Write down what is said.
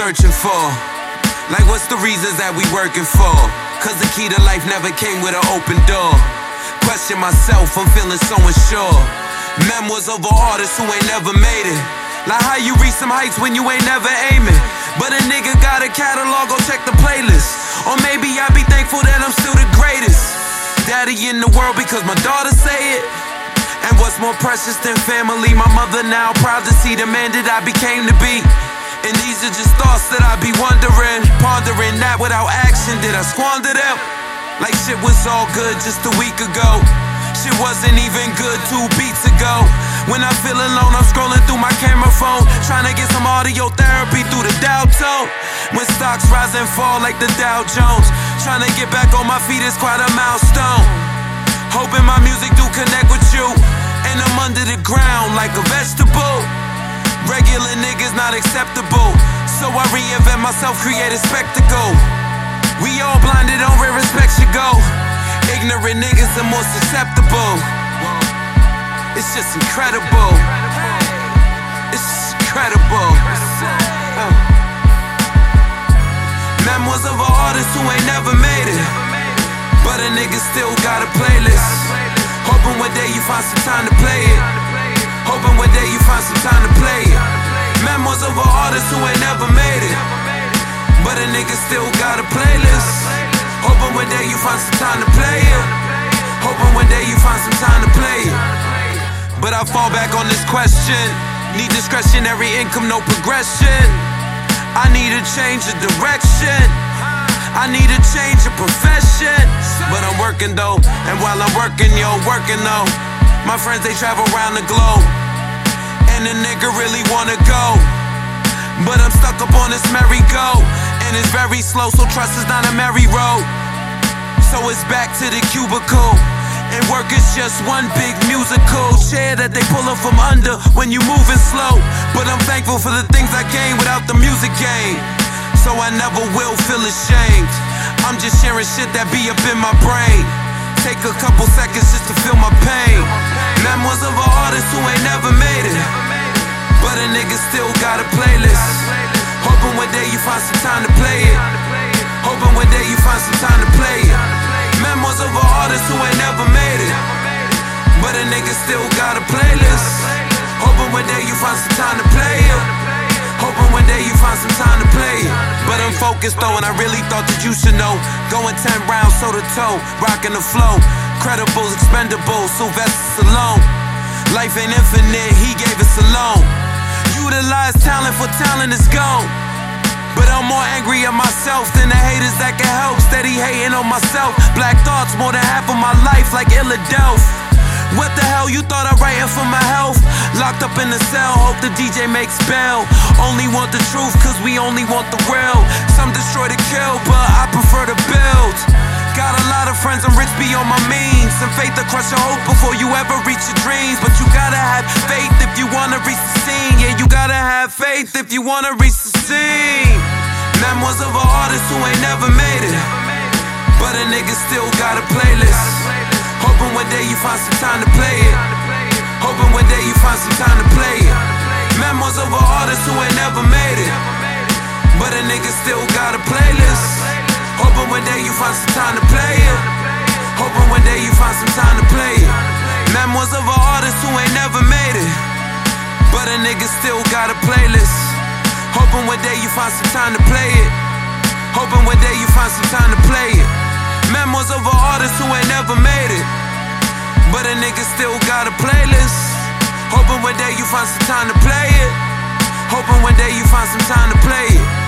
searching for? Like what's the reasons that we working for? Cause the key to life never came with an open door. Question myself, I'm feeling so unsure. Memoirs of an artist who ain't never made it. Like how you reach some heights when you ain't never aiming. But a nigga got a catalog, go check the playlist. Or maybe I be thankful that I'm still the greatest daddy in the world because my daughter say it. And what's more precious than family? My mother now proud to see the man that I became to be. And these are just thoughts that I be wondering, pondering that without action, did I squander them? Like shit was all good just a week ago. Shit wasn't even good 2 beats ago. When I feel alone, I'm scrolling through my camera phone, trying to get some audio therapy through the dial tone. When stocks rise and fall like the Dow Jones, trying to get back on my feet is quite a milestone. Hoping my music do connect with you, and I'm under the ground like a vegetable. Regular niggas not acceptable, so I reinvent myself, create a spectacle. We all blinded on where respect should go. Ignorant niggas are more susceptible. It's just incredible. It's just incredible. Memoirs of an artist who ain't never made it, but a nigga still got a playlist. Hoping one day you find some time to play it. Hoping one day you find some time to play it. Memoirs of an artist who ain't never made it, but a nigga still got a playlist. Hoping one day you find some time to play it. Hoping one day you find some time to play it. But I fall back on this question. Need discretionary income, no progression. I need a change of direction. I need a change of profession. But I'm working though, and while I'm working, working though, my friends, they travel around the globe, and a nigga really wanna go, but I'm stuck up on this merry-go, and it's very slow, so trust is not a merry road. So it's back to the cubicle, and work is just one big musical chair that they pull up from under when you moving slow. But I'm thankful for the things I gained without the music game, so I never will feel ashamed. I'm just sharing shit that be up in my brain. Take a couple seconds just to feel my pain. Memoirs of an artist who ain't never made it, but a nigga still got a playlist. Hoping one day you find some time to play it. Hoping one day you find some time to play it. Memoirs of an artist who ain't never made it, but a nigga still got a playlist. Hoping one day you find some time to play it. Hoping one day you find some time to play it. But I'm focused though, and I really thought that you should know. Going 10 rounds toe to toe, rocking the flow. Credibles, expendables, Sylvester Stallone. Life ain't infinite, he gave us a loan. Utilize talent for talent is gone. But I'm more angry at myself than the haters that can help. Steady hating on myself. Black thoughts more than half of my life, like Illadelph. What the hell, you thought I'm writing for my health? Locked up in the cell, hope the DJ makes bail. Only want the truth, cause we only want the real. Some destroy to kill, but I prefer to build. Got a lot of friends, I'm rich beyond my means. Some faith to crush your hope before you ever reach your dreams. But you gotta have faith if you wanna reach the scene. Yeah, you gotta have faith if you wanna reach the scene. Memoirs of an artist who ain't never made it, but a nigga still got a playlist. Hoping one day you find some time to play it. Hoping one day you find some time to play it. Memoirs of an artist who ain't never made it, but a nigga still got a playlist. Hoping one day you find some time to play it. Hoping one day you find some time to play it. Memoirs of an artist who ain't never made it, but a nigga still got a playlist. Hoping one day you find some time to play it. Hoping one day you find some time to play it. Memoirs of an artist who ain't never made it, but a nigga still got a playlist. Hoping one day you find some time to play it. Hoping one day you find some time to play it.